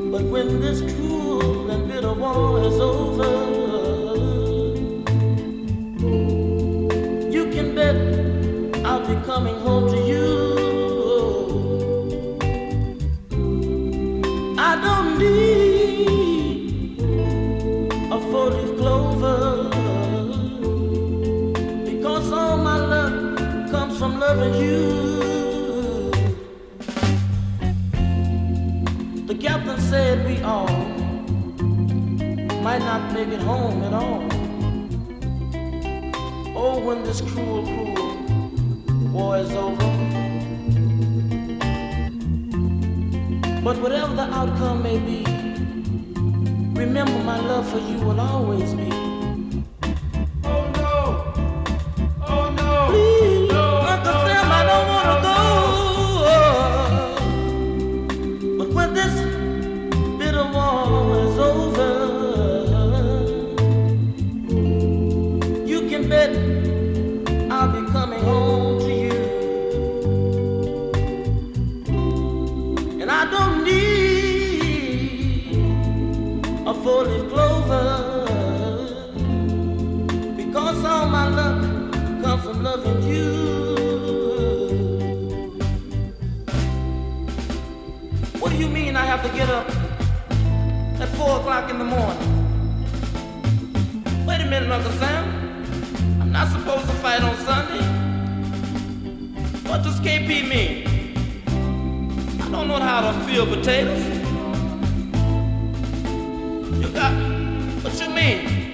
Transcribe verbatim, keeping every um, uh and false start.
But when this cruel and bitter war is over, you can bet I'll be coming home to you. I don't need a four-leaf clover, because all my love comes from loving you. The captain said we all might not make it home at all. Oh, when this cruel, cruel war is over. But whatever the outcome may be, remember my love for you will always be. Oh no! Oh no! Please, no, Uncle no, Sam, no, I don't want to no. go. But when this bitter war is over, you can bet I'll be coming home to you. And I don't need a four-leaf clover, because all my love comes from loving you. What do you mean I have to get up at four o'clock in the morning? Wait a minute, Uncle Sam. I'm not supposed to fight on Sunday. What does K P mean? I don't know how to peel potatoes. You got, what you mean?